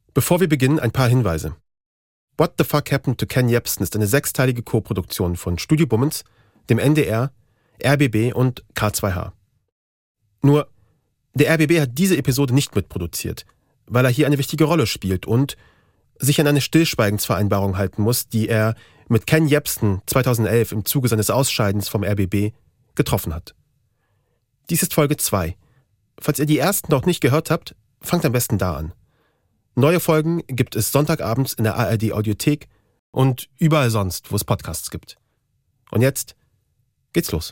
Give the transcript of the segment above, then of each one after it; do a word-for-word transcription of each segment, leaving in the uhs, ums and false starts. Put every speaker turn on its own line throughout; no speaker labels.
Bevor wir beginnen, ein paar Hinweise. What the Fuck Happened to Ken Jebsen ist eine sechsteilige Co-Produktion von Studio Bummens, dem N D R, R B B und K zwei H. Nur, der R B B hat diese Episode nicht mitproduziert, weil er hier eine wichtige Rolle spielt und sich an eine Stillschweigensvereinbarung halten muss, die er mit Ken Jebsen zweitausendelf im Zuge seines Ausscheidens vom R B B getroffen hat. Dies ist Folge zwei. Falls ihr die ersten noch nicht gehört habt, fangt am besten da an. Neue Folgen gibt es Sonntagabends in der A R D Audiothek und überall sonst, wo es Podcasts gibt. Und jetzt geht's los.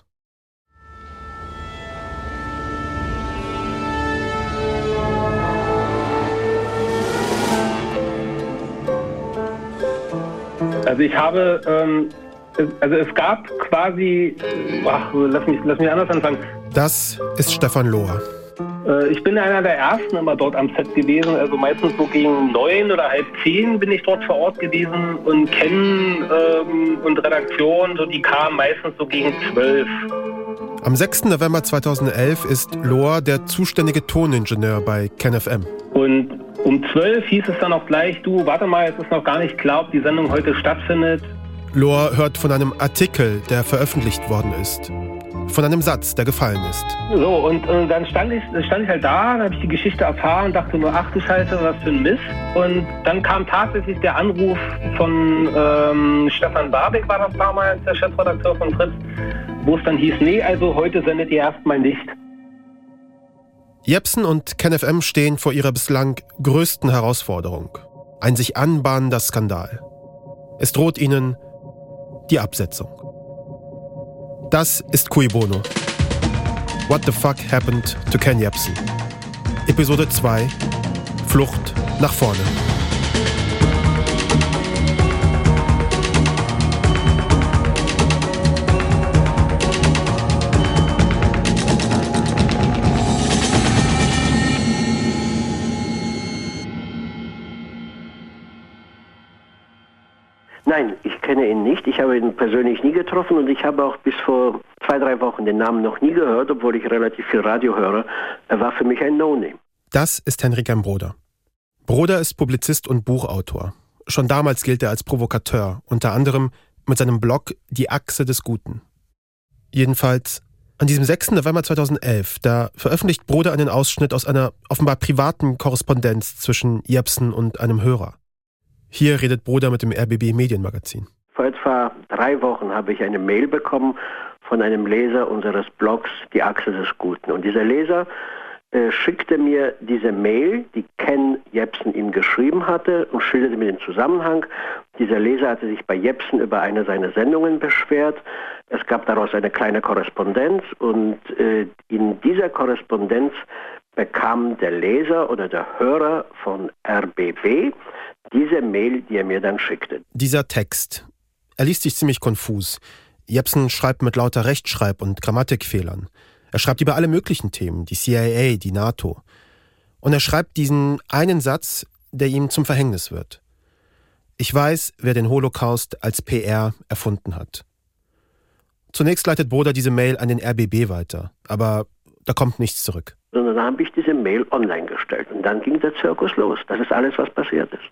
Also ich habe, ähm, also es gab quasi, ach, lass mich, lass mich anders anfangen.
Das ist Stefan Lohr.
Äh, ich bin einer der Ersten immer dort am Set gewesen, also meistens so gegen neun oder halb zehn bin ich dort vor Ort gewesen und Ken ähm, und Redaktion, so die kamen meistens so gegen zwölf.
Am sechsten November zweitausendelf ist Lohr der zuständige Toningenieur bei Ken F M.
Und um zwölf hieß es dann auch gleich, du, warte mal, es ist noch gar nicht klar, ob die Sendung heute stattfindet.
Lohr hört von einem Artikel, der veröffentlicht worden ist. Von einem Satz, der gefallen ist.
So, und, und dann stand ich, stand ich halt da, dann habe ich die Geschichte erfahren und dachte nur, ach du Scheiße, was für ein Mist. Und dann kam tatsächlich der Anruf von ähm, Stefan Barbeck, war das damals, der Chefredakteur von Fritz, wo es dann hieß, nee, also heute sendet ihr erstmal nicht.
Jebsen und Ken F M stehen vor ihrer bislang größten Herausforderung. Ein sich anbahnender Skandal. Es droht ihnen die Absetzung. Das ist Cui Bono. What the Fuck Happened to Ken Jebsen? Episode zwei. Flucht nach vorne.
Nein, ich kenne ihn nicht. Ich habe ihn persönlich nie getroffen und ich habe auch bis vor zwei, drei Wochen den Namen noch nie gehört, obwohl ich relativ viel Radio höre. Er war für mich ein No-Name.
Das ist Henrik M. Broder. Broder ist Publizist und Buchautor. Schon damals gilt er als Provokateur, unter anderem mit seinem Blog Die Achse des Guten. Jedenfalls, an diesem sechsten November zweitausendelf, da veröffentlicht Broder einen Ausschnitt aus einer offenbar privaten Korrespondenz zwischen Jebsen und einem Hörer. Hier redet Broder mit dem R B B Medienmagazin.
Vor etwa drei Wochen habe ich eine Mail bekommen von einem Leser unseres Blogs Die Achse des Guten. Und dieser Leser äh, schickte mir diese Mail, die Ken Jebsen ihm geschrieben hatte, und schilderte mir den Zusammenhang. Dieser Leser hatte sich bei Jebsen über eine seiner Sendungen beschwert. Es gab daraus eine kleine Korrespondenz und äh, in dieser Korrespondenz bekam der Leser oder der Hörer von R B B diese Mail, die er mir dann schickte.
Dieser Text, er liest sich ziemlich konfus. Jebsen schreibt mit lauter Rechtschreib- und Grammatikfehlern. Er schreibt über alle möglichen Themen, die C I A, die NATO. Und er schreibt diesen einen Satz, der ihm zum Verhängnis wird. Ich weiß, wer den Holocaust als P R erfunden hat. Zunächst leitet Broder diese Mail an den R B B weiter, aber da kommt nichts zurück.
Sondern dann habe ich diese Mail online gestellt und dann ging der Zirkus los. Das ist alles, was passiert ist.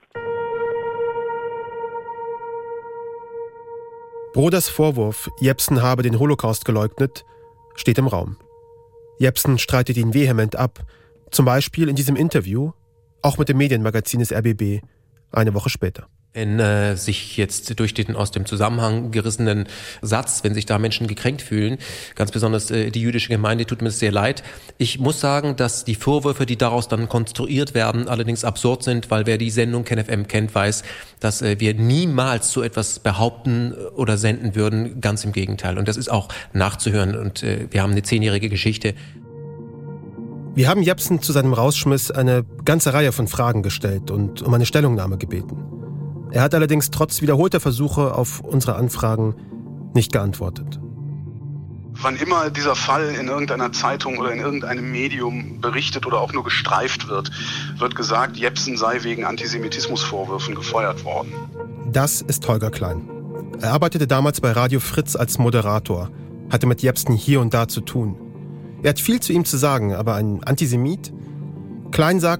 Broders Vorwurf, Jebsen habe den Holocaust geleugnet, steht im Raum. Jebsen streitet ihn vehement ab, zum Beispiel in diesem Interview, auch mit dem Medienmagazin des R B B, eine Woche später.
Wenn äh, sich jetzt durch den aus dem Zusammenhang gerissenen Satz, wenn sich da Menschen gekränkt fühlen, ganz besonders äh, die jüdische Gemeinde, tut mir das sehr leid. Ich muss sagen, dass die Vorwürfe, die daraus dann konstruiert werden, allerdings absurd sind, weil wer die Sendung Ken F M kennt, weiß, dass äh, wir niemals so etwas behaupten oder senden würden. Ganz im Gegenteil. Und das ist auch nachzuhören. Und äh, wir haben eine zehnjährige Geschichte.
Wir haben Jebsen zu seinem Rausschmiss eine ganze Reihe von Fragen gestellt und um eine Stellungnahme gebeten. Er hat allerdings trotz wiederholter Versuche auf unsere Anfragen nicht geantwortet.
Wann immer dieser Fall in irgendeiner Zeitung oder in irgendeinem Medium berichtet oder auch nur gestreift wird, wird gesagt, Jebsen sei wegen Antisemitismusvorwürfen gefeuert worden.
Das ist Holger Klein. Er arbeitete damals bei Radio Fritz als Moderator, hatte mit Jebsen hier und da zu tun. Er hat viel zu ihm zu sagen, aber ein Antisemit? Klein sagt,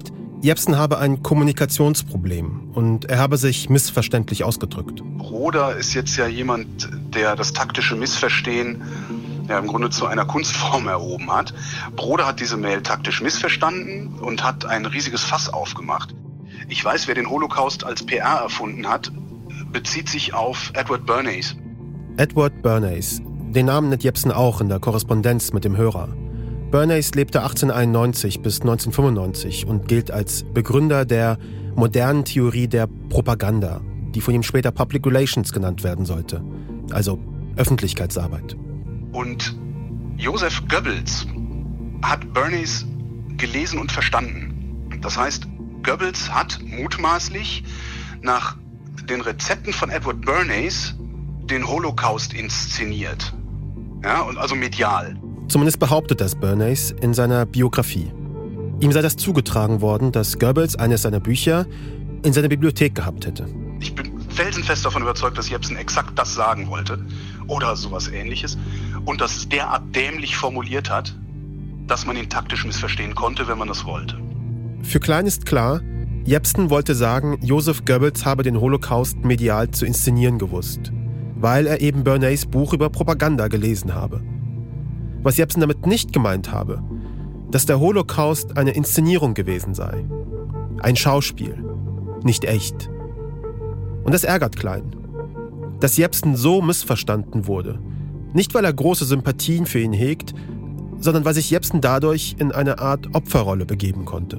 Jepsen habe ein Kommunikationsproblem und er habe sich missverständlich ausgedrückt.
Broder ist jetzt ja jemand, der das taktische Missverstehen ja im Grunde zu einer Kunstform erhoben hat. Broder hat diese Mail taktisch missverstanden und hat ein riesiges Fass aufgemacht. Ich weiß, wer den Holocaust als P R erfunden hat, bezieht sich auf Edward Bernays.
Edward Bernays. Den Namen nennt Jepsen auch in der Korrespondenz mit dem Hörer. Bernays lebte achtzehnhunderteinundneunzig bis neunzehnhundertfünfundneunzig und gilt als Begründer der modernen Theorie der Propaganda, die von ihm später Public Relations genannt werden sollte, also Öffentlichkeitsarbeit.
Und Joseph Goebbels hat Bernays gelesen und verstanden. Das heißt, Goebbels hat mutmaßlich nach den Rezepten von Edward Bernays den Holocaust inszeniert. Ja, und also medial.
Zumindest behauptet das Bernays in seiner Biografie. Ihm sei das zugetragen worden, dass Goebbels eines seiner Bücher in seiner Bibliothek gehabt hätte.
Ich bin felsenfest davon überzeugt, dass Jepsen exakt das sagen wollte oder sowas Ähnliches und dass es derart dämlich formuliert hat, dass man ihn taktisch missverstehen konnte, wenn man das wollte.
Für Klein ist klar, Jepsen wollte sagen, Joseph Goebbels habe den Holocaust medial zu inszenieren gewusst, weil er eben Bernays Buch über Propaganda gelesen habe. Was Jepsen damit nicht gemeint habe, dass der Holocaust eine Inszenierung gewesen sei. Ein Schauspiel, nicht echt. Und das ärgert Klein. Dass Jepsen so missverstanden wurde, nicht weil er große Sympathien für ihn hegt, sondern weil sich Jepsen dadurch in eine Art Opferrolle begeben konnte.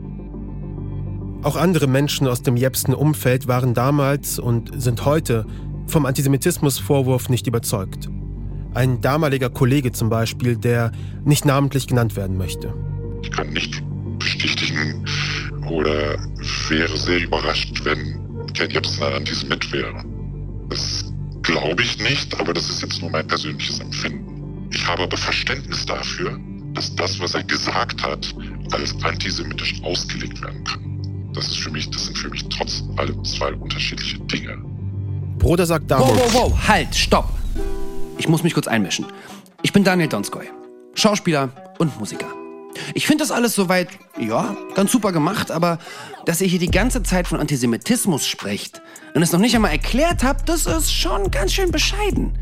Auch andere Menschen aus dem Jepsen-Umfeld waren damals und sind heute vom Antisemitismusvorwurf nicht überzeugt. Ein damaliger Kollege zum Beispiel, der nicht namentlich genannt werden möchte.
Ich kann nicht bestätigen oder wäre sehr überrascht, wenn Ken Jepsen ein Antisemit wäre. Das glaube ich nicht, aber das ist jetzt nur mein persönliches Empfinden. Ich habe aber Verständnis dafür, dass das, was er gesagt hat, als antisemitisch ausgelegt werden kann. Das ist für mich, das sind für mich trotz allem zwei unterschiedliche Dinge.
Broder sagt damals...
Wow, wow, wow, halt, stopp! Ich muss mich kurz einmischen. Ich bin Daniel Donskoy, Schauspieler und Musiker. Ich finde das alles soweit, ja, ganz super gemacht, aber dass ihr hier die ganze Zeit von Antisemitismus sprecht und es noch nicht einmal erklärt habt, das ist schon ganz schön bescheiden.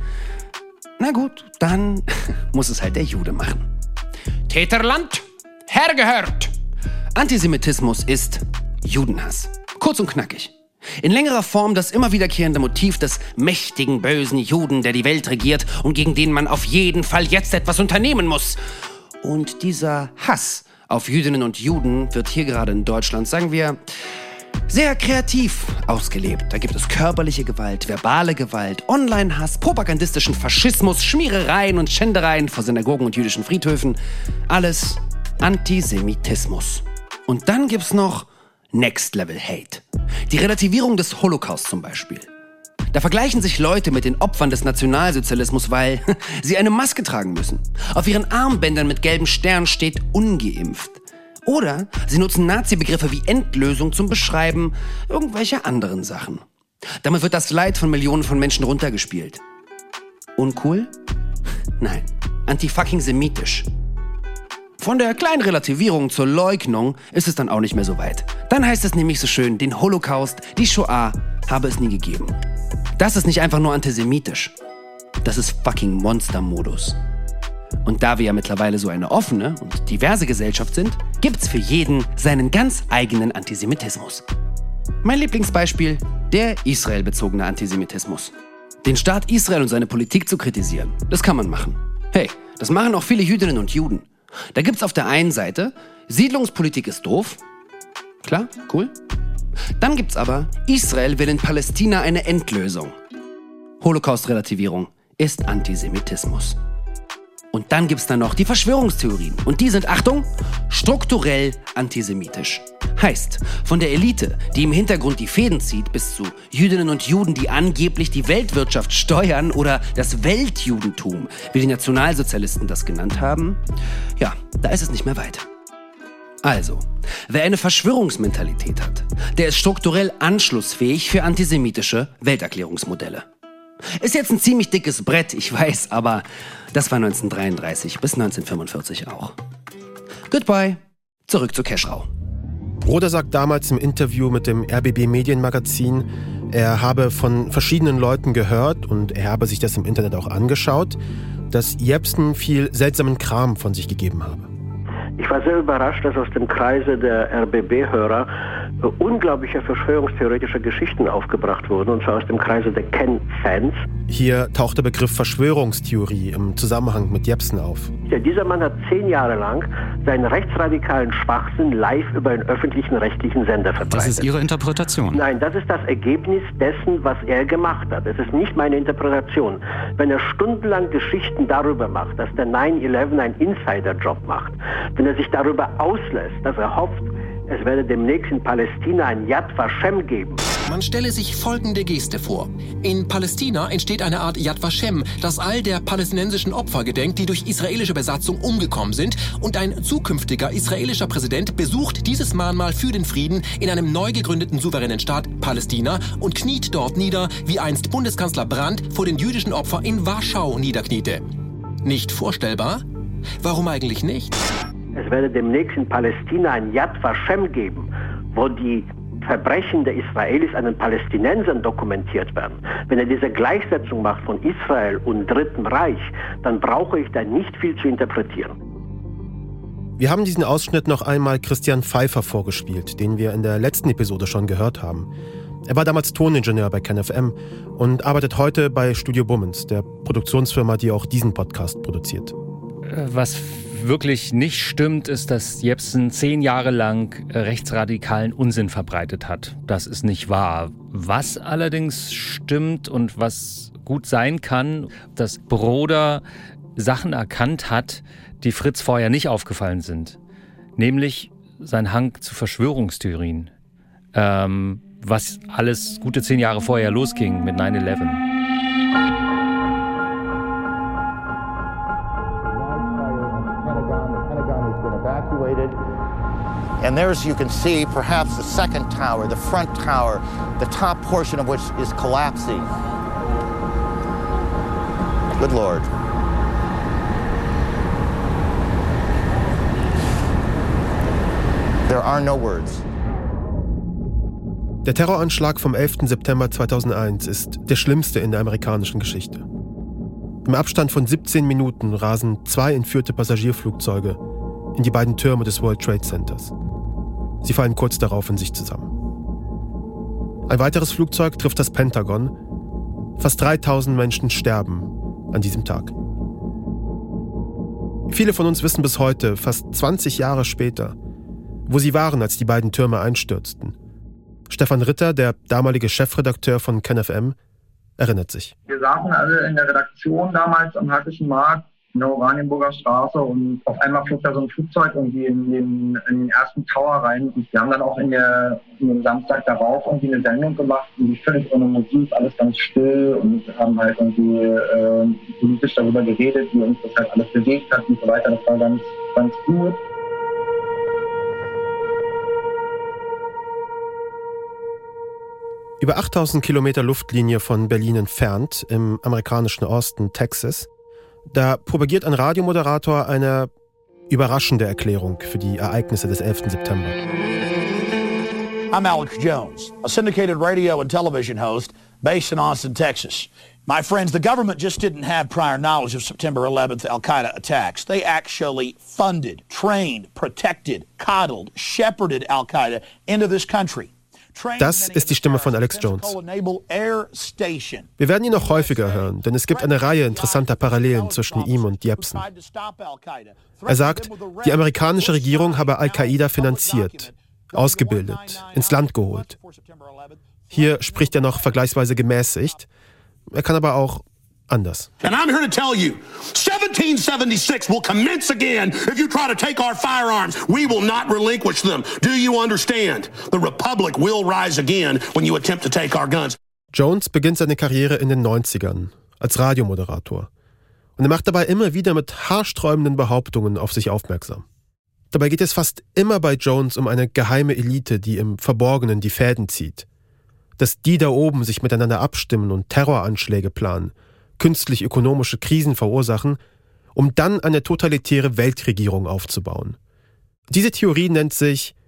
Na gut, dann muss es halt der Jude machen. Täterland, hergehört! Antisemitismus ist Judenhass. Kurz und knackig. In längerer Form das immer wiederkehrende Motiv des mächtigen, bösen Juden, der die Welt regiert und gegen den man auf jeden Fall jetzt etwas unternehmen muss. Und dieser Hass auf Jüdinnen und Juden wird hier gerade in Deutschland, sagen wir, sehr kreativ ausgelebt. Da gibt es körperliche Gewalt, verbale Gewalt, Online-Hass, propagandistischen Faschismus, Schmierereien und Schändereien vor Synagogen und jüdischen Friedhöfen. Alles Antisemitismus. Und dann gibt's noch Next-Level-Hate. Die Relativierung des Holocaust zum Beispiel. Da vergleichen sich Leute mit den Opfern des Nationalsozialismus, weil sie eine Maske tragen müssen. Auf ihren Armbändern mit gelben Sternen steht ungeimpft. Oder sie nutzen Nazi-Begriffe wie Endlösung zum Beschreiben irgendwelcher anderen Sachen. Damit wird das Leid von Millionen von Menschen runtergespielt. Uncool? Nein, anti-fucking-semitisch. Von der kleinen Relativierung zur Leugnung ist es dann auch nicht mehr so weit. Dann heißt es nämlich so schön, den Holocaust, die Shoah, habe es nie gegeben. Das ist nicht einfach nur antisemitisch. Das ist fucking Monstermodus. Und da wir ja mittlerweile so eine offene und diverse Gesellschaft sind, gibt's für jeden seinen ganz eigenen Antisemitismus. Mein Lieblingsbeispiel, der israelbezogene Antisemitismus. Den Staat Israel und seine Politik zu kritisieren, das kann man machen. Hey, das machen auch viele Jüdinnen und Juden. Da gibt's auf der einen Seite, Siedlungspolitik ist doof. Klar, cool. Dann gibt's aber, Israel will in Palästina eine Endlösung. Holocaust-Relativierung ist Antisemitismus. Und dann gibt's da noch die Verschwörungstheorien. Und die sind, Achtung, strukturell antisemitisch. Heißt, von der Elite, die im Hintergrund die Fäden zieht, bis zu Jüdinnen und Juden, die angeblich die Weltwirtschaft steuern, oder das Weltjudentum, wie die Nationalsozialisten das genannt haben, ja, da ist es nicht mehr weit. Also, wer eine Verschwörungsmentalität hat, der ist strukturell anschlussfähig für antisemitische Welterklärungsmodelle. Ist jetzt ein ziemlich dickes Brett, ich weiß, aber das war neunzehnhundertdreiunddreißig bis neunzehnhundertfünfundvierzig auch. Goodbye, zurück zu Keschrau.
Broder sagt damals im Interview mit dem R B B Medienmagazin, er habe von verschiedenen Leuten gehört und er habe sich das im Internet auch angeschaut, dass Jepsen viel seltsamen Kram von sich gegeben habe.
Ich war sehr überrascht, dass aus dem Kreise der R B B-Hörer unglaubliche verschwörungstheoretische Geschichten aufgebracht wurden, und zwar aus dem Kreise der Ken-Fans.
Hier taucht der Begriff Verschwörungstheorie im Zusammenhang mit Jepsen auf.
Ja, dieser Mann hat zehn Jahre lang seinen rechtsradikalen Schwachsinn live über einen öffentlichen rechtlichen Sender verbreitet.
Das ist Ihre Interpretation?
Nein, das ist das Ergebnis dessen, was er gemacht hat. Es ist nicht meine Interpretation. Wenn er stundenlang Geschichten darüber macht, dass der neun elf einen Insider-Job macht, wenn er sich darüber auslässt, dass er hofft, es werde demnächst in Palästina ein Yad Vashem geben.
Man stelle sich folgende Geste vor. In Palästina entsteht eine Art Yad Vashem, das all der palästinensischen Opfer gedenkt, die durch israelische Besatzung umgekommen sind, und ein zukünftiger israelischer Präsident besucht dieses Mahnmal für den Frieden in einem neu gegründeten souveränen Staat Palästina und kniet dort nieder, wie einst Bundeskanzler Brandt vor den jüdischen Opfern in Warschau niederkniete. Nicht vorstellbar? Warum eigentlich nicht?
Es werde demnächst in Palästina ein Yad Vashem geben, wo die Verbrechen der Israelis an den Palästinensern dokumentiert werden. Wenn er diese Gleichsetzung macht von Israel und Dritten Reich, dann brauche ich da nicht viel zu interpretieren.
Wir haben diesen Ausschnitt noch einmal Christian Pfeiffer vorgespielt, den wir in der letzten Episode schon gehört haben. Er war damals Toningenieur bei KenFM und arbeitet heute bei Studio Bummens, der Produktionsfirma, die auch diesen Podcast produziert.
Was wirklich nicht stimmt, ist, dass Jepsen zehn Jahre lang rechtsradikalen Unsinn verbreitet hat. Das ist nicht wahr. Was allerdings stimmt und was gut sein kann, dass Broder Sachen erkannt hat, die Fritz vorher nicht aufgefallen sind. Nämlich sein Hang zu Verschwörungstheorien. Ähm, was alles gute zehn Jahre vorher losging mit neun elf.
And there's, you can see, perhaps the second tower, the front tower, the top portion of which is collapsing. Good Lord. There are no words.
Der Terroranschlag vom elften September zweitausendeins ist der schlimmste in der amerikanischen Geschichte. Im Abstand von siebzehn Minuten rasen zwei entführte Passagierflugzeuge in die beiden Türme des World Trade Centers. Sie fallen kurz darauf in sich zusammen. Ein weiteres Flugzeug trifft das Pentagon. Fast dreitausend Menschen sterben an diesem Tag. Viele von uns wissen bis heute, fast zwanzig Jahre später, wo sie waren, als die beiden Türme einstürzten. Stefan Ritter, der damalige Chefredakteur von KenFM, erinnert sich.
Wir saßen alle in der Redaktion damals am Hackischen Markt in der Oranienburger Straße und auf einmal flog da so ein Flugzeug irgendwie in den, in den ersten Tower rein und wir haben dann auch in, der, in dem Samstag darauf irgendwie eine Sendung gemacht, und völlig ohne Musik, alles ganz still, und haben halt irgendwie äh, politisch darüber geredet, wie uns das halt alles bewegt hat und so weiter. Das war ganz, ganz gut.
Über achttausend Kilometer Luftlinie von Berlin entfernt, im amerikanischen Austin, Texas, da propagiert ein Radiomoderator eine überraschende Erklärung für die Ereignisse des elften September.
I'm Alex Jones, a syndicated radio and television host based in Austin, Texas. My friends, the government just didn't have prior knowledge of September eleventh Al-Qaeda attacks. They actually funded, trained, protected, coddled, shepherded Al-Qaeda into this country.
Das ist die Stimme von Alex Jones. Wir werden ihn noch häufiger hören, denn es gibt eine Reihe interessanter Parallelen zwischen ihm und Jepsen. Er sagt, die amerikanische Regierung habe Al-Qaida finanziert, ausgebildet, ins Land geholt. Hier spricht er noch vergleichsweise gemäßigt. Er kann aber auch anders.
And I'm here to tell you, seventeen seventy-six will commence again if you try to take our firearms. We will not relinquish them. Do you understand? The Republic will rise again when you attempt to take our guns.
Jones beginnt seine Karriere in den neunzigern als Radiomoderator. Und er macht dabei immer wieder mit haarsträubenden Behauptungen auf sich aufmerksam. Dabei geht es fast immer bei Jones um eine geheime Elite, die im Verborgenen die Fäden zieht. Dass die da oben sich miteinander abstimmen und Terroranschläge planen, künstlich ökonomische Krisen verursachen, um dann eine totalitäre Weltregierung aufzubauen. Diese Theorie nennt sich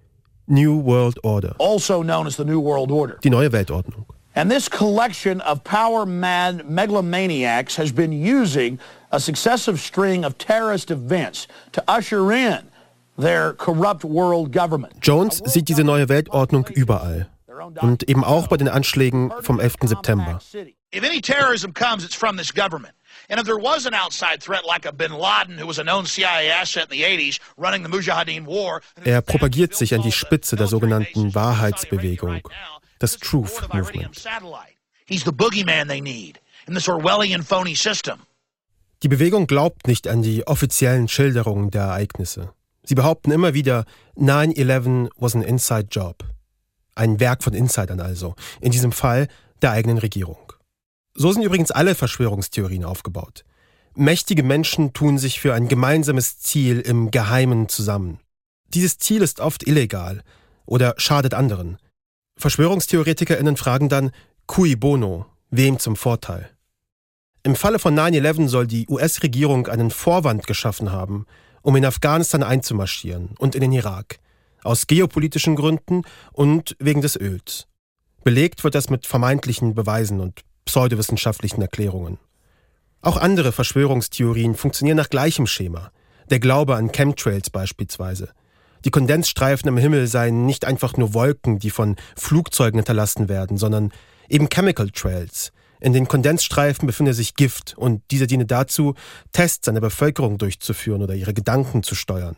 New World Order.
Also known as the New World Order.
Die neue Weltordnung.
And this collection of power-mad megalomaniacs has been using a successive string of terrorist events to usher in their corrupt world government.
Jones sieht diese neue Weltordnung überall. Und eben auch bei den Anschlägen vom elften September.
If any terrorism comes, it's from this government. And if there was an outside threat like a Bin Laden, who was a known C I A asset in the eighties, running the Mujahideen War.
Er propagiert sich an die Spitze der sogenannten Wahrheitsbewegung, das Truth Movement.
He's the boogeyman they need in this Orwellian phony system.
Die Bewegung glaubt nicht an die offiziellen Schilderungen der Ereignisse. Sie behaupten immer wieder, nine eleven was an inside job. Ein Werk von Insidern also, in diesem Fall der eigenen Regierung. So sind übrigens alle Verschwörungstheorien aufgebaut. Mächtige Menschen tun sich für ein gemeinsames Ziel im Geheimen zusammen. Dieses Ziel ist oft illegal oder schadet anderen. VerschwörungstheoretikerInnen fragen dann, cui bono, wem zum Vorteil? Im Falle von nine eleven soll die U S-Regierung einen Vorwand geschaffen haben, um in Afghanistan einzumarschieren und in den Irak. Aus geopolitischen Gründen und wegen des Öls. Belegt wird das mit vermeintlichen Beweisen und pseudowissenschaftlichen Erklärungen. Auch andere Verschwörungstheorien funktionieren nach gleichem Schema. Der Glaube an Chemtrails beispielsweise. Die Kondensstreifen im Himmel seien nicht einfach nur Wolken, die von Flugzeugen hinterlassen werden, sondern eben Chemical Trails. In den Kondensstreifen befinde sich Gift und diese diene dazu, Tests an der Bevölkerung durchzuführen oder ihre Gedanken zu steuern.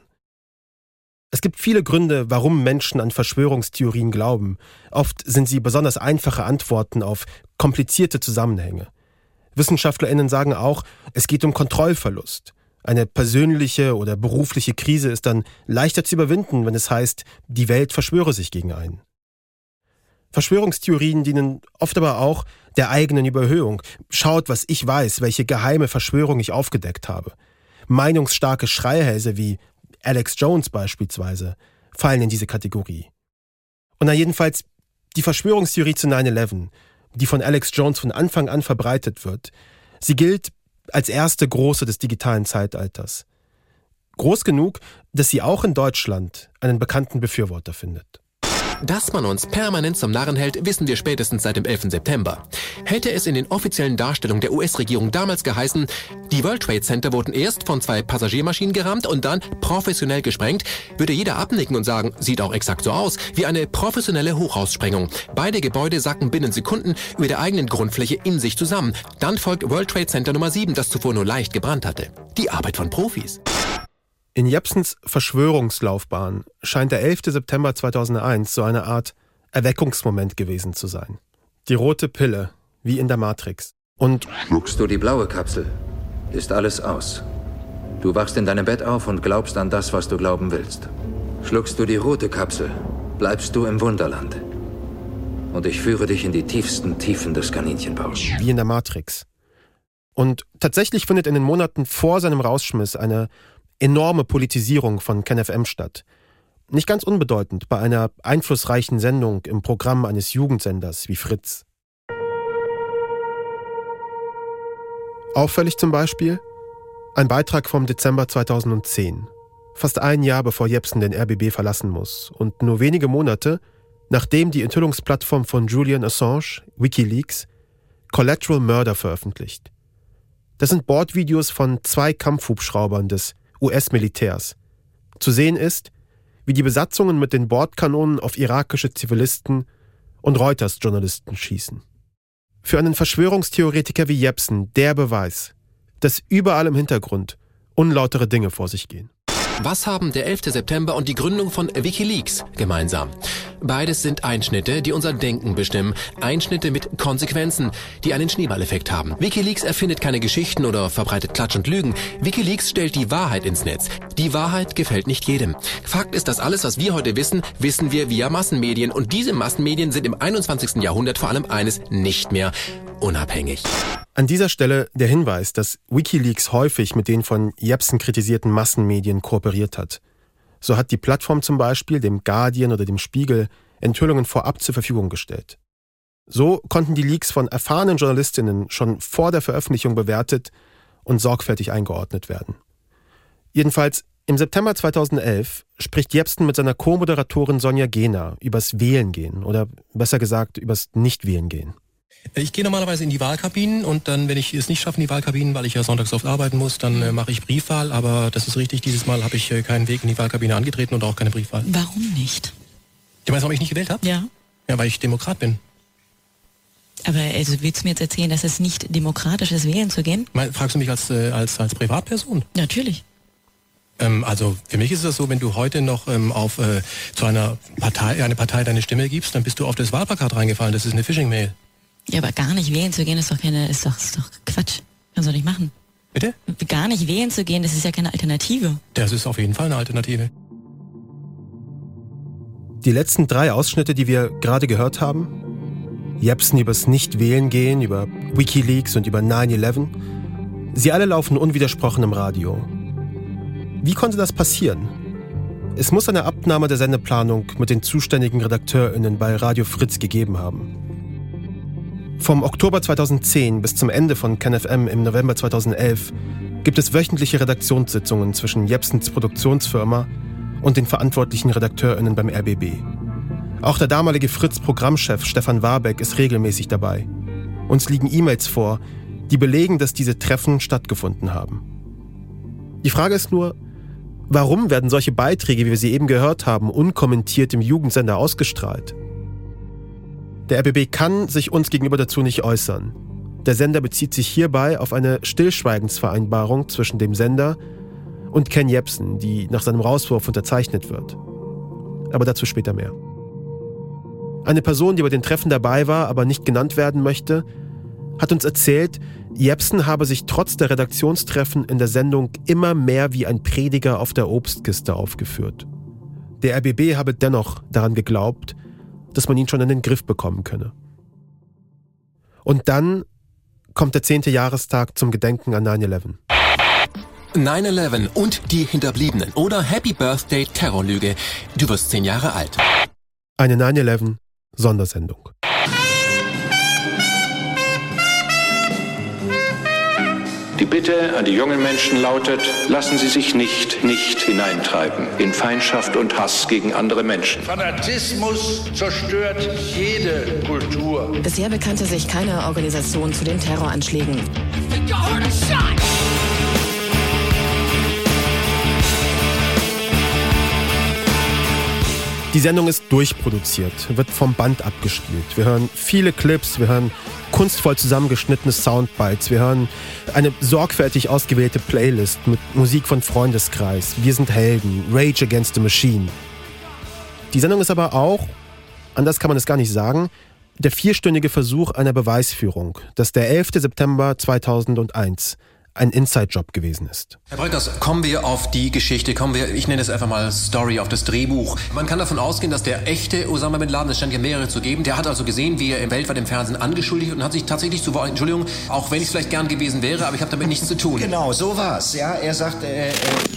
Es gibt viele Gründe, warum Menschen an Verschwörungstheorien glauben. Oft sind sie besonders einfache Antworten auf komplizierte Zusammenhänge. WissenschaftlerInnen sagen auch, es geht um Kontrollverlust. Eine persönliche oder berufliche Krise ist dann leichter zu überwinden, wenn es heißt, die Welt verschwöre sich gegen einen. Verschwörungstheorien dienen oft aber auch der eigenen Überhöhung. Schaut, was ich weiß, welche geheime Verschwörung ich aufgedeckt habe. Meinungsstarke Schreihälse wie Alex Jones beispielsweise fallen in diese Kategorie. Und na jedenfalls, die Verschwörungstheorie zu nine eleven, die von Alex Jones von Anfang an verbreitet wird, sie gilt als erste große des digitalen Zeitalters. Groß genug, dass sie auch in Deutschland einen bekannten Befürworter findet.
Dass man uns permanent zum Narren hält, wissen wir spätestens seit dem elften September. Hätte es in den offiziellen Darstellungen der U S-Regierung damals geheißen, die World Trade Center wurden erst von zwei Passagiermaschinen gerammt und dann professionell gesprengt, würde jeder abnicken und sagen, sieht auch exakt so aus, wie eine professionelle Hochhaussprengung. Beide Gebäude sacken binnen Sekunden über der eigenen Grundfläche in sich zusammen. Dann folgt World Trade Center Nummer sieben, das zuvor nur leicht gebrannt hatte. Die Arbeit von Profis.
In Jepsens Verschwörungslaufbahn scheint der elfte September zweitausendeins so eine Art Erweckungsmoment gewesen zu sein. Die rote Pille, wie in der Matrix. Und
schluckst du die blaue Kapsel, ist alles aus. Du wachst in deinem Bett auf und glaubst an das, was du glauben willst. Schluckst du die rote Kapsel, bleibst du im Wunderland. Und ich führe dich in die tiefsten Tiefen des Kaninchenbaus.
Wie in der Matrix. Und tatsächlich findet in den Monaten vor seinem Rausschmiss eine enorme Politisierung von KenFM statt. Nicht ganz unbedeutend bei einer einflussreichen Sendung im Programm eines Jugendsenders wie Fritz. Auffällig zum Beispiel ein Beitrag vom Dezember zweitausendzehn, fast ein Jahr bevor Jepsen den R B B verlassen muss und nur wenige Monate, nachdem die Enthüllungsplattform von Julian Assange, WikiLeaks, Collateral Murder veröffentlicht. Das sind Bordvideos von zwei Kampfhubschraubern des U S-Militärs. Zu sehen ist, wie die Besatzungen mit den Bordkanonen auf irakische Zivilisten und Reuters-Journalisten schießen. Für einen Verschwörungstheoretiker wie Jepsen der Beweis, dass überall im Hintergrund unlautere Dinge vor sich gehen.
Was haben der elfte September und die Gründung von WikiLeaks gemeinsam? Beides sind Einschnitte, die unser Denken bestimmen. Einschnitte mit Konsequenzen, die einen Schneeballeffekt haben. WikiLeaks erfindet keine Geschichten oder verbreitet Klatsch und Lügen. WikiLeaks stellt die Wahrheit ins Netz. Die Wahrheit gefällt nicht jedem. Fakt ist, dass alles, was wir heute wissen, wissen wir via Massenmedien. Und diese Massenmedien sind im einundzwanzigsten Jahrhundert vor allem eines nicht mehr: unabhängig.
An dieser Stelle der Hinweis, dass WikiLeaks häufig mit den von Jepsen kritisierten Massenmedien kooperiert hat. So hat die Plattform zum Beispiel dem Guardian oder dem Spiegel Enthüllungen vorab zur Verfügung gestellt. So konnten die Leaks von erfahrenen Journalistinnen schon vor der Veröffentlichung bewertet und sorgfältig eingeordnet werden. Jedenfalls, Im September zweitausendelf spricht Jepsen mit seiner Co-Moderatorin Sonja Gehner übers Wählen gehen oder besser gesagt übers Nicht-Wählen gehen.
Ich gehe normalerweise in die Wahlkabinen und dann, wenn ich es nicht schaffe in die Wahlkabinen, weil ich ja sonntags oft arbeiten muss, dann äh, mache ich Briefwahl. Aber das ist richtig, dieses Mal habe ich äh, keinen Weg in die Wahlkabine angetreten und auch keine Briefwahl.
Warum nicht?
Du meinst, warum ich nicht gewählt habe?
Ja.
Ja, weil ich Demokrat bin.
Aber also willst du mir jetzt erzählen, dass es nicht demokratisch ist, wählen zu gehen?
Mein, fragst du mich als, äh, als, als Privatperson?
Natürlich.
Ähm, also für mich ist es so, wenn du heute noch ähm, auf äh, zu einer Partei, eine Partei deine Stimme gibst, dann bist du auf das Wahlplakat reingefallen. Das ist eine Phishing-Mail.
Ja, aber gar nicht wählen zu gehen ist doch keine, ist doch, ist doch Quatsch. Kannst du nicht machen.
Bitte?
Gar nicht wählen zu gehen, das ist ja keine Alternative.
Das ist auf jeden Fall eine Alternative.
Die letzten drei Ausschnitte, die wir gerade gehört haben, Jepsen übers Nicht-Wählen gehen, über WikiLeaks und über nine eleven, sie alle laufen unwidersprochen im Radio. Wie konnte das passieren? Es muss eine Abnahme der Sendeplanung mit den zuständigen RedakteurInnen bei Radio Fritz gegeben haben. Vom Oktober zweitausendzehn bis zum Ende von KenFM im November zweitausendelf gibt es wöchentliche Redaktionssitzungen zwischen Jepsens Produktionsfirma und den verantwortlichen RedakteurInnen beim R B B. Auch der damalige Fritz-Programmchef Stefan Warbeck ist regelmäßig dabei. Uns liegen E-Mails vor, die belegen, dass diese Treffen stattgefunden haben. Die Frage ist nur, warum werden solche Beiträge, wie wir sie eben gehört haben, unkommentiert im Jugendsender ausgestrahlt? Der R B B kann sich uns gegenüber dazu nicht äußern. Der Sender bezieht sich hierbei auf eine Stillschweigensvereinbarung zwischen dem Sender und Ken Jepsen, die nach seinem Rauswurf unterzeichnet wird. Aber dazu später mehr. Eine Person, die bei den Treffen dabei war, aber nicht genannt werden möchte, hat uns erzählt, Jepsen habe sich trotz der Redaktionstreffen in der Sendung immer mehr wie ein Prediger auf der Obstkiste aufgeführt. Der R B B habe dennoch daran geglaubt, dass man ihn schon in den Griff bekommen könne. Und dann kommt der zehnte Jahrestag zum Gedenken an nine eleven.
nine eleven und die Hinterbliebenen oder Happy Birthday Terrorlüge. Du wirst zehn Jahre alt.
Eine nine eleven Sondersendung.
Die Bitte an die jungen Menschen lautet, lassen Sie sich nicht, nicht hineintreiben in Feindschaft und Hass gegen andere Menschen.
Fanatismus zerstört jede Kultur.
Bisher bekannte sich keine Organisation zu den Terroranschlägen.
Die Sendung ist durchproduziert, wird vom Band abgespielt. Wir hören viele Clips, wir hören kunstvoll zusammengeschnittene Soundbites, wir hören eine sorgfältig ausgewählte Playlist mit Musik von Freundeskreis, Wir sind Helden, Rage Against the Machine. Die Sendung ist aber auch, anders kann man es gar nicht sagen, der vierstündige Versuch einer Beweisführung, dass der elfte September zweitausendeins ein Inside-Job gewesen ist.
Herr Bröckers, kommen wir auf die Geschichte, kommen wir, ich nenne es einfach mal Story, auf das Drehbuch. Man kann davon ausgehen, dass der echte Osama Bin Laden, es scheint ja mehrere zu geben, der hat also gesehen, wie er im weltweit im Fernsehen angeschuldigt und hat sich tatsächlich zu Wort, Entschuldigung, auch wenn ich es vielleicht gern gewesen wäre, aber ich habe damit nichts zu tun.
Genau, so war's, ja, er sagte, äh, äh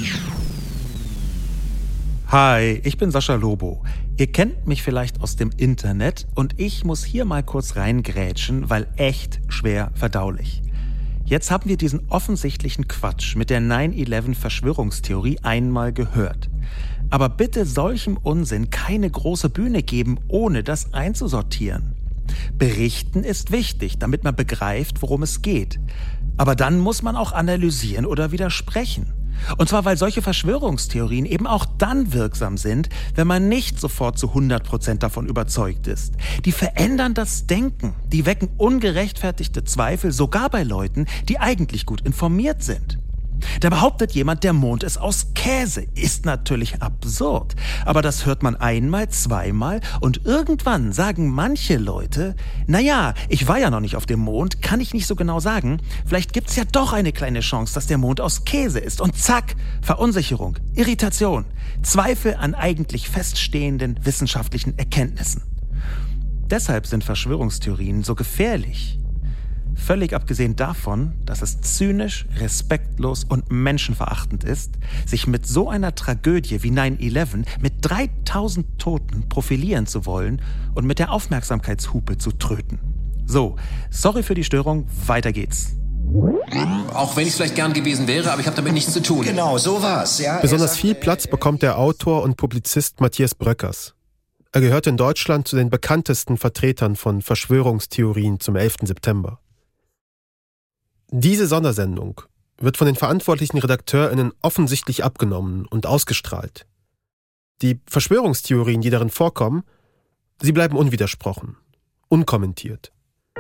Hi, ich bin Sascha Lobo. Ihr kennt mich vielleicht aus dem Internet und ich muss hier mal kurz reingrätschen, weil echt schwer verdaulich. Jetzt haben wir diesen offensichtlichen Quatsch mit der nine eleven Verschwörungstheorie einmal gehört. Aber bitte solchem Unsinn keine große Bühne geben, ohne das einzusortieren. Berichten ist wichtig, damit man begreift, worum es geht. Aber dann muss man auch analysieren oder widersprechen. Und zwar, weil solche Verschwörungstheorien eben auch dann wirksam sind, wenn man nicht sofort zu hundert Prozent davon überzeugt ist. Die verändern das Denken, die wecken ungerechtfertigte Zweifel, sogar bei Leuten, die eigentlich gut informiert sind. Da behauptet jemand, der Mond ist aus Käse. Ist natürlich absurd. Aber das hört man einmal, zweimal und irgendwann sagen manche Leute, naja, ich war ja noch nicht auf dem Mond, kann ich nicht so genau sagen. Vielleicht gibt's ja doch eine kleine Chance, dass der Mond aus Käse ist. Und zack, Verunsicherung, Irritation, Zweifel an eigentlich feststehenden wissenschaftlichen Erkenntnissen. Deshalb sind Verschwörungstheorien so gefährlich. Völlig abgesehen davon, dass es zynisch, respektlos und menschenverachtend ist, sich mit so einer Tragödie wie nine eleven mit dreitausend Toten profilieren zu wollen und mit der Aufmerksamkeitshupe zu tröten. So, sorry für die Störung, weiter geht's.
Auch wenn ich es vielleicht gern gewesen wäre, aber ich habe damit nichts zu tun.
Genau, so war's. Ja,
Besonders viel Platz bekommt der Autor und Publizist Matthias Bröckers. Er gehört in Deutschland zu den bekanntesten Vertretern von Verschwörungstheorien zum elften September. Diese Sondersendung wird von den verantwortlichen RedakteurInnen offensichtlich abgenommen und ausgestrahlt. Die Verschwörungstheorien, die darin vorkommen, sie bleiben unwidersprochen, unkommentiert.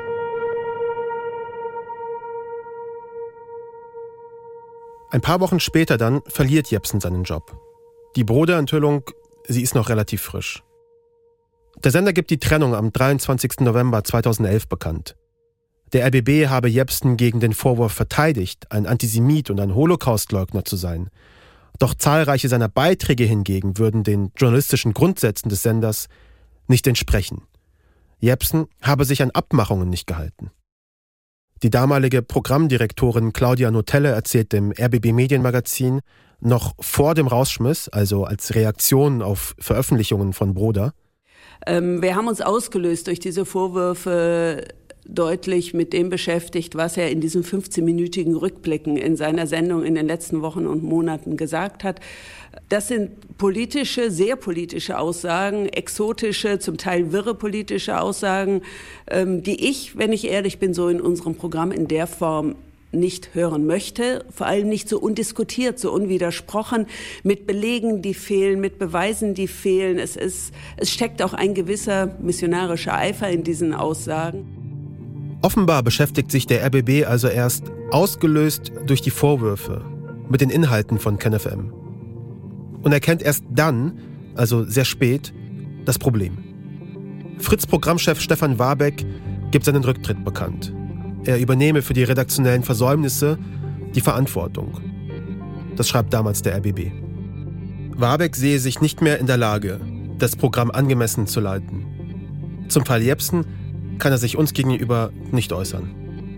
Ein paar Wochen später dann verliert Jepsen seinen Job. Die Brode-Enthüllung, sie ist noch relativ frisch. Der Sender gibt die Trennung am dreiundzwanzigsten November zweitausendelf bekannt. Der R B B habe Jepsen gegen den Vorwurf verteidigt, ein Antisemit und ein Holocaustleugner zu sein. Doch zahlreiche seiner Beiträge hingegen würden den journalistischen Grundsätzen des Senders nicht entsprechen. Jepsen habe sich an Abmachungen nicht gehalten. Die damalige Programmdirektorin Claudia Notelle erzählt dem R B B Medienmagazin noch vor dem Rausschmiss, also als Reaktion auf Veröffentlichungen von Broder:
Ähm, wir haben uns ausgelöst durch diese Vorwürfe deutlich mit dem beschäftigt, was er in diesen fünfzehnminütigen Rückblicken in seiner Sendung in den letzten Wochen und Monaten gesagt hat. Das sind politische, sehr politische Aussagen, exotische, zum Teil wirre politische Aussagen, ähm, die ich, wenn ich ehrlich bin, so in unserem Programm in der Form nicht hören möchte, vor allem nicht so undiskutiert, so unwidersprochen, mit Belegen, die fehlen, mit Beweisen, die fehlen. Es ist, es steckt auch ein gewisser missionarischer Eifer in diesen Aussagen.
Offenbar beschäftigt sich der R B B also erst ausgelöst durch die Vorwürfe mit den Inhalten von KenFM und erkennt erst dann, also sehr spät, das Problem. Fritz-Programmchef Stefan Warbeck gibt seinen Rücktritt bekannt. Er übernehme für die redaktionellen Versäumnisse die Verantwortung. Das schreibt damals der R B B. Warbeck sehe sich nicht mehr in der Lage, das Programm angemessen zu leiten. Zum Fall Jepsen kann er sich uns gegenüber nicht äußern.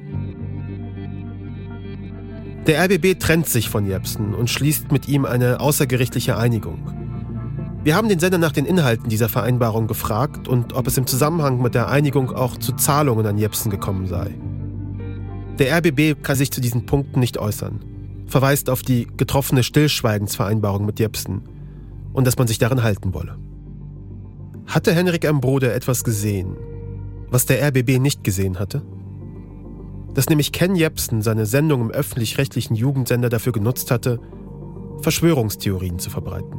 Der R B B trennt sich von Jepsen und schließt mit ihm eine außergerichtliche Einigung. Wir haben den Sender nach den Inhalten dieser Vereinbarung gefragt und ob es im Zusammenhang mit der Einigung auch zu Zahlungen an Jepsen gekommen sei. Der R B B kann sich zu diesen Punkten nicht äußern, verweist auf die getroffene Stillschweigensvereinbarung mit Jepsen und dass man sich daran halten wolle. Hatte Henrik M. Brode etwas gesehen, was der R B B nicht gesehen hatte? Dass nämlich Ken Jepsen seine Sendung im öffentlich-rechtlichen Jugendsender dafür genutzt hatte, Verschwörungstheorien zu verbreiten.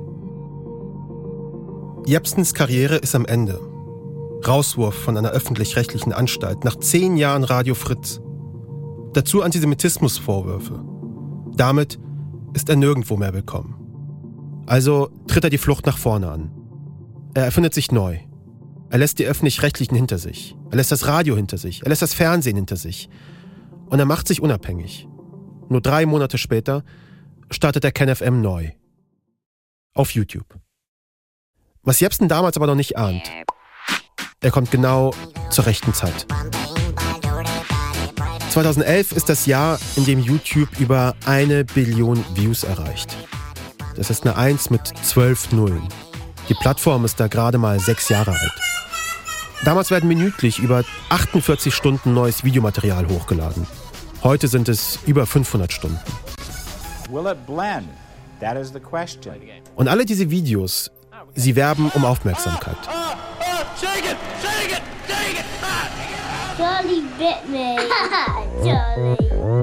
Jepsens Karriere ist am Ende. Rauswurf von einer öffentlich-rechtlichen Anstalt nach zehn Jahren Radio Fritz. Dazu Antisemitismusvorwürfe. Damit ist er nirgendwo mehr willkommen. Also tritt er die Flucht nach vorne an. Er erfindet sich neu. Er lässt die Öffentlich-Rechtlichen hinter sich. Er lässt das Radio hinter sich. Er lässt das Fernsehen hinter sich. Und er macht sich unabhängig. Nur drei Monate später startet er KenFM neu. Auf YouTube. Was Jepsen damals aber noch nicht ahnt: Er kommt genau zur rechten Zeit. zweitausendelf ist das Jahr, in dem YouTube über eine Billion Views erreicht. Das ist eine eins mit zwölf Nullen. Die Plattform ist da gerade mal sechs Jahre alt. Damals werden minütlich über achtundvierzig Stunden neues Videomaterial hochgeladen. Heute sind es über fünfhundert Stunden.
Will it blend? That is the question.
Und alle diese Videos, sie werben um Aufmerksamkeit.
Shake it! Shake it! Shake it!
Charlie bit me. Charlie.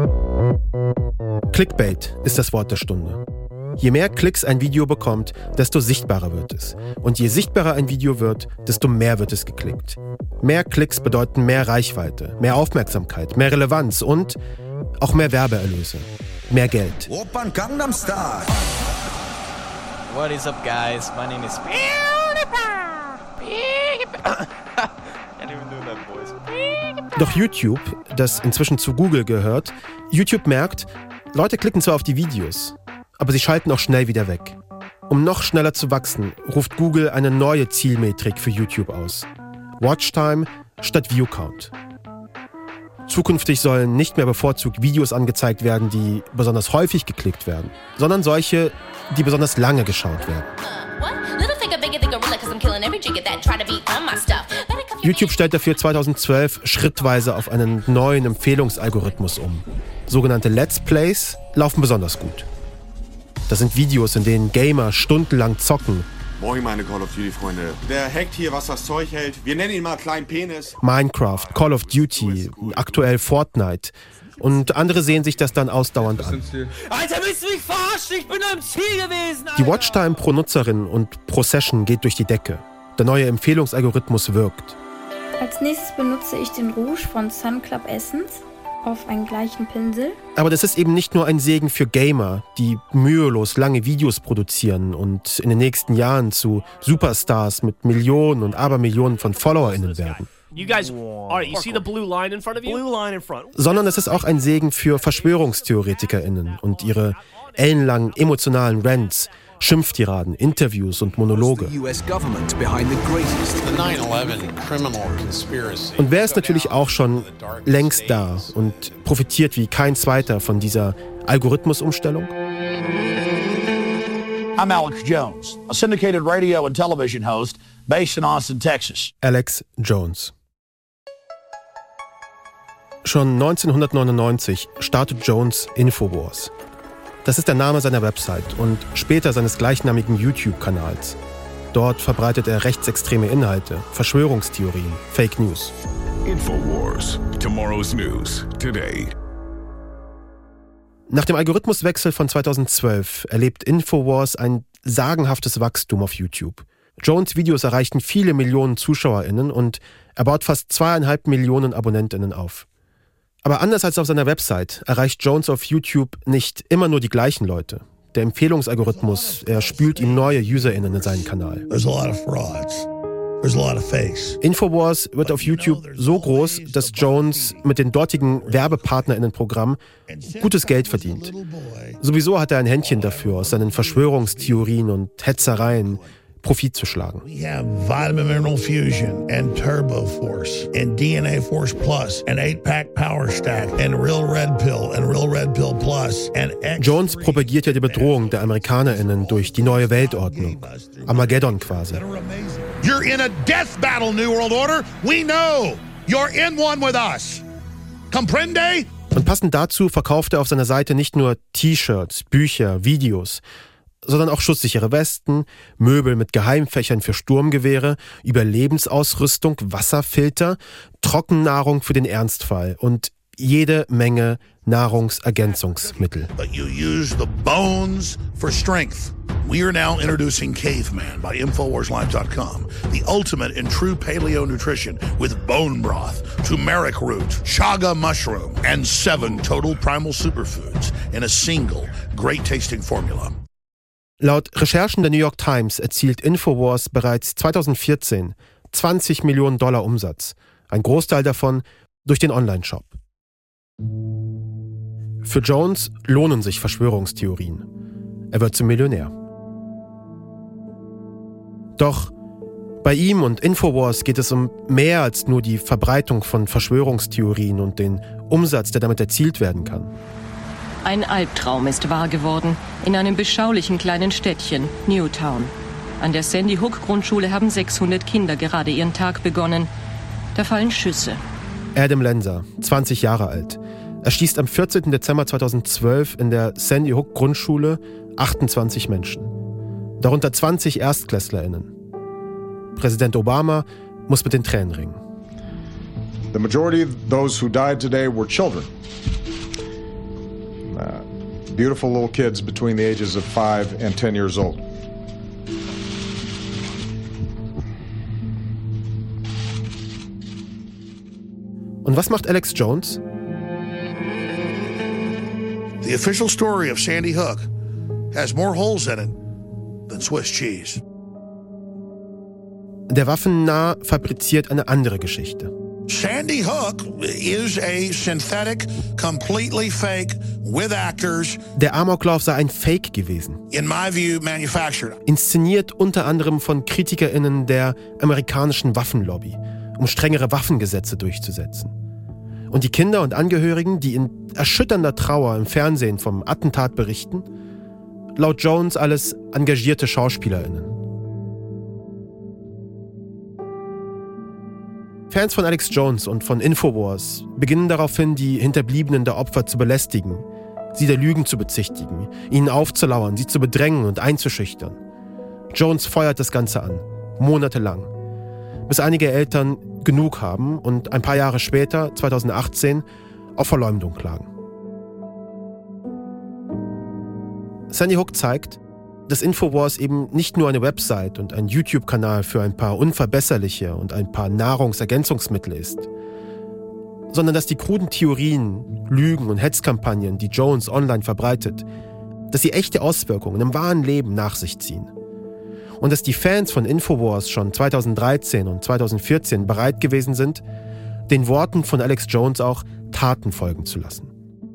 Clickbait ist das Wort der Stunde. Je mehr Klicks ein Video bekommt, desto sichtbarer wird es. Und je sichtbarer ein Video wird, desto mehr wird es geklickt. Mehr Klicks bedeuten mehr Reichweite, mehr Aufmerksamkeit, mehr Relevanz und auch mehr Werbeerlöse, mehr Geld.
Oppan Gangnam Style.
What is up, guys? My name is Can't even do that voice.
Doch YouTube, das inzwischen zu Google gehört, YouTube merkt, Leute klicken zwar auf die Videos, aber sie schalten auch schnell wieder weg. Um noch schneller zu wachsen, ruft Google eine neue Zielmetrik für YouTube aus. Watchtime statt Viewcount. Zukünftig sollen nicht mehr bevorzugt Videos angezeigt werden, die besonders häufig geklickt werden, sondern solche, die besonders lange geschaut werden. YouTube stellt dafür zweitausendzwölf schrittweise auf einen neuen Empfehlungsalgorithmus um. Sogenannte Let's Plays laufen besonders gut. Das sind Videos, in denen Gamer stundenlang zocken.
Moin, meine Call of Duty-Freunde. Der hackt hier, was das Zeug hält. Wir nennen ihn mal Kleinen Penis.
Minecraft, Call of Duty, aktuell Fortnite. Und andere sehen sich das dann ausdauernd an.
Alter, willst du mich verarschen? Ich bin am Ziel gewesen, Alter.
Die Watchtime pro Nutzerin und pro Session geht durch die Decke. Der neue Empfehlungsalgorithmus wirkt.
Als nächstes benutze ich den Rouge von Sun Club Essence auf einen gleichen Pinsel.
Aber das ist eben nicht nur ein Segen für Gamer, die mühelos lange Videos produzieren und in den nächsten Jahren zu Superstars mit Millionen und Abermillionen von FollowerInnen werden.
You guys, all right, you see the blue line in front of you? Blue line in front.
Sondern es ist auch ein Segen für VerschwörungstheoretikerInnen und ihre ellenlangen emotionalen Rants, Schimpftiraden, Interviews und Monologe. Und wer ist natürlich auch schon längst da und profitiert wie kein zweiter von dieser Algorithmusumstellung?
I'm Alex Jones, a syndicated radio and television host based in Austin, Texas.
Alex Jones. Schon neunzehnhundertneunundneunzig startet Jones Infowars. Das ist der Name seiner Website und später seines gleichnamigen YouTube-Kanals. Dort verbreitet er rechtsextreme Inhalte, Verschwörungstheorien, Fake News.
Infowars, tomorrow's news, today.
Nach dem Algorithmuswechsel von zweitausendzwölf erlebt Infowars ein sagenhaftes Wachstum auf YouTube. Jones' Videos erreichten viele Millionen ZuschauerInnen und er baut fast zweieinhalb Millionen AbonnentInnen auf. Aber anders als auf seiner Website erreicht Jones auf YouTube nicht immer nur die gleichen Leute. Der Empfehlungsalgorithmus, er spült ihm neue UserInnen in seinen Kanal.
There's a lot of frauds. There's a lot of fakes.
Infowars wird auf YouTube so groß, dass Jones mit den dortigen WerbepartnerInnen-Programmen gutes Geld verdient. Sowieso hat er ein Händchen dafür, aus seinen Verschwörungstheorien und Hetzereien Profit zu schlagen.
We have Vitamin Mineral Fusion and Turbo Force and D N A Force Plus and eight-pack Power Stack and Real Red Pill and Real Red Pill Plus and
Jones propagiert ja die Bedrohung der AmerikanerInnen durch die neue Weltordnung. Armageddon quasi.
You're in a death battle, New World Order. We know. You're in one with us. Comprende?
Und passend dazu verkauft er auf seiner Seite nicht nur T-Shirts, Bücher, Videos, sondern auch schusssichere Westen, Möbel mit Geheimfächern für Sturmgewehre, Überlebensausrüstung, Wasserfilter, Trockennahrung für den Ernstfall und jede Menge Nahrungsergänzungsmittel.
But you use the bones for strength. We are now introducing Caveman by Infowars Live dot com, the ultimate in true paleo nutrition with bone broth, turmeric root, chaga mushroom, and seven total primal superfoods in a single great-tasting formula.
Laut Recherchen der New York Times erzielt Infowars bereits zweitausendvierzehn zwanzig Millionen Dollar Umsatz, ein Großteil davon durch den Online-Shop. Für Jones lohnen sich Verschwörungstheorien. Er wird zum Millionär. Doch bei ihm und Infowars geht es um mehr als nur die Verbreitung von Verschwörungstheorien und den Umsatz, der damit erzielt werden kann.
Ein Albtraum ist wahr geworden in einem beschaulichen kleinen Städtchen, Newtown. An der Sandy Hook Grundschule haben sechshundert Kinder gerade ihren Tag begonnen. Da fallen Schüsse.
Adam Lanza, zwanzig Jahre alt. Er schießt am vierzehnten Dezember zweitausendzwölf in der Sandy Hook Grundschule achtundzwanzig Menschen. Darunter zwanzig ErstklässlerInnen. Präsident Obama muss mit den Tränen ringen.
The majority of those who died today were children. Uh, beautiful little kids between the ages of five and ten years old.
Und was macht Alex Jones?
The official story of Sandy Hook has more holes in it than Swiss cheese.
Der Waffennah fabriziert eine andere Geschichte.
Sandy Hook is a synthetic, completely fake, with actors.
Der Amoklauf sei ein Fake gewesen.
In my view, manufactured.
Inszeniert unter anderem von KritikerInnen der amerikanischen Waffenlobby, um strengere Waffengesetze durchzusetzen. Und die Kinder und Angehörigen, die in erschütternder Trauer im Fernsehen vom Attentat berichten, laut Jones alles engagierte SchauspielerInnen. Fans von Alex Jones und von Infowars beginnen daraufhin, die Hinterbliebenen der Opfer zu belästigen, sie der Lügen zu bezichtigen, ihnen aufzulauern, sie zu bedrängen und einzuschüchtern. Jones feuert das Ganze an, monatelang, bis einige Eltern genug haben und ein paar Jahre später, zweitausendachtzehn, auf Verleumdung klagen. Sandy Hook zeigt, dass Infowars eben nicht nur eine Website und ein YouTube-Kanal für ein paar unverbesserliche und ein paar Nahrungsergänzungsmittel ist, sondern dass die kruden Theorien, Lügen und Hetzkampagnen, die Jones online verbreitet, dass sie echte Auswirkungen im wahren Leben nach sich ziehen. Und dass die Fans von Infowars schon zweitausenddreizehn und zweitausendvierzehn bereit gewesen sind, den Worten von Alex Jones auch Taten folgen zu lassen.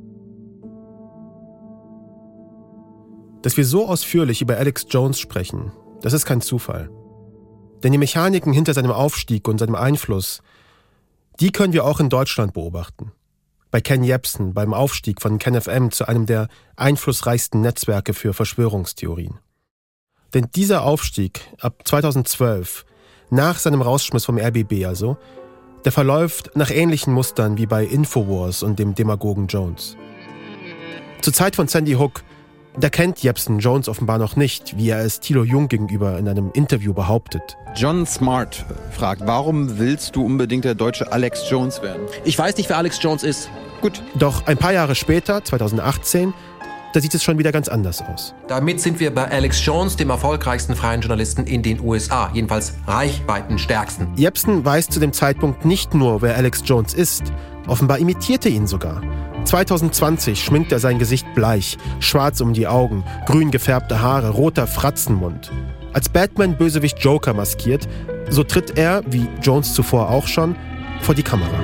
Dass wir so ausführlich über Alex Jones sprechen, das ist kein Zufall. Denn die Mechaniken hinter seinem Aufstieg und seinem Einfluss, die können wir auch in Deutschland beobachten. Bei Ken Jebsen, beim Aufstieg von KenFM zu einem der einflussreichsten Netzwerke für Verschwörungstheorien. Denn dieser Aufstieg ab zweitausendzwölf, nach seinem Rausschmiss vom R B B also, der verläuft nach ähnlichen Mustern wie bei Infowars und dem Demagogen Jones. Zur Zeit von Sandy Hook, da kennt Jebsen Jones offenbar noch nicht, wie er es Thilo Jung gegenüber in einem Interview behauptet.
John Smart fragt, warum willst du unbedingt der deutsche Alex Jones werden?
Ich weiß nicht, wer Alex Jones ist.
Gut.
Doch ein paar Jahre später, zweitausendachtzehn, da sieht es schon wieder ganz anders aus.
Damit sind wir bei Alex Jones, dem erfolgreichsten freien Journalisten in den U S A, jedenfalls reichweitenstärksten.
Jebsen weiß zu dem Zeitpunkt nicht nur, wer Alex Jones ist, offenbar imitierte ihn sogar. zweitausendzwanzig schminkt er sein Gesicht bleich, schwarz um die Augen, grün gefärbte Haare, roter Fratzenmund. Als Batman-Bösewicht Joker maskiert, so tritt er, wie Jones zuvor auch schon, vor die Kamera.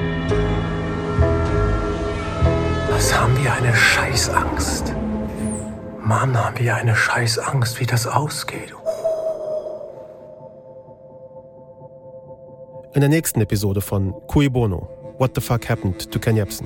Was haben wir eine Scheißangst? Mann, haben wir eine Scheißangst, wie das ausgeht.
In der nächsten Episode von Cui Bono, What the Fuck Happened to Ken Jebsen?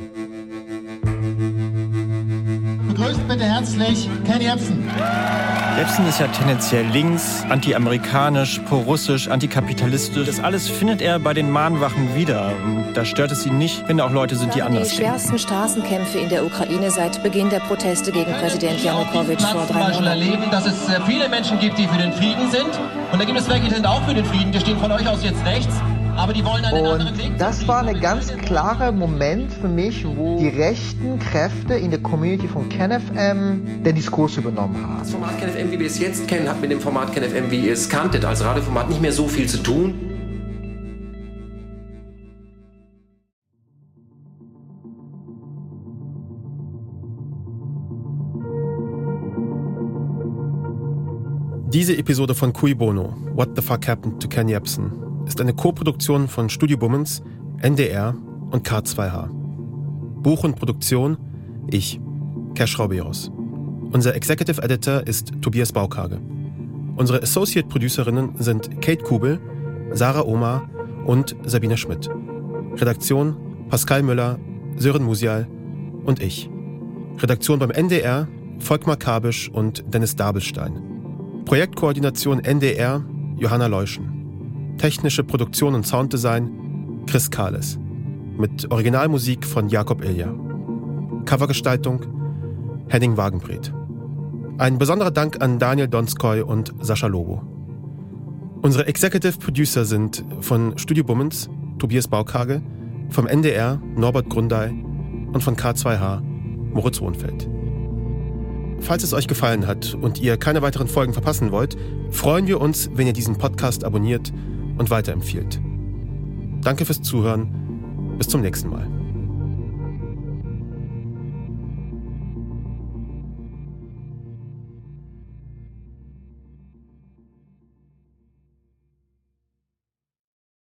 Begrüßt bitte herzlich Ken Jebsen.
Jebsen ist ja tendenziell links, anti-amerikanisch, pro-russisch, antikapitalistisch. Das alles findet er bei den Mahnwachen wieder. Da stört es ihn nicht, wenn da auch Leute sind, die anders
denken. Die schwersten Straßenkämpfe in der Ukraine seit Beginn der Proteste gegen Präsident Janukowitsch vor drei Monaten.
Wir erleben, dass es viele Menschen gibt, die für den Frieden sind. Und da gibt es welche, die sind auch für den Frieden. Die stehen von euch aus jetzt rechts. Aber die wollen einen anderen Weg.
Das war ein ganz klarer Moment für mich, wo die rechten Kräfte in der Community von KenFM den Diskurs übernommen haben.
Das Format KenFM, wie wir es jetzt kennen, hat mit dem Format KenFM, wie ihr es kanntet, als Radioformat nicht mehr so viel zu tun.
Diese Episode von Cui Bono, What the Fuck Happened to Ken Jebsen, ist eine Koproduktion von Studio Bummens, N D R und K zwei H. Buch und Produktion, ich, Cash Rauberos. Unser Executive Editor ist Tobias Baukage. Unsere Associate Producerinnen sind Kate Kubel, Sarah Omar und Sabine Schmidt. Redaktion Pascal Müller, Sören Musial und ich. Redaktion beim N D R Volkmar Kabisch und Dennis Dabelstein. Projektkoordination N D R Johanna Leuschen. Technische Produktion und Sounddesign Chris Kahles. Mit Originalmusik von Jakob Ilja. Covergestaltung Henning Wagenbreth. Ein besonderer Dank an Daniel Donskoy und Sascha Lobo. Unsere Executive Producer sind von Studio Bummens Tobias Baukage, vom N D R Norbert Grundei und von K zwei H Moritz Hohenfeld. Falls es euch gefallen hat und ihr keine weiteren Folgen verpassen wollt, freuen wir uns, wenn ihr diesen Podcast abonniert und weiterempfiehlt. Danke fürs Zuhören. Bis zum nächsten Mal.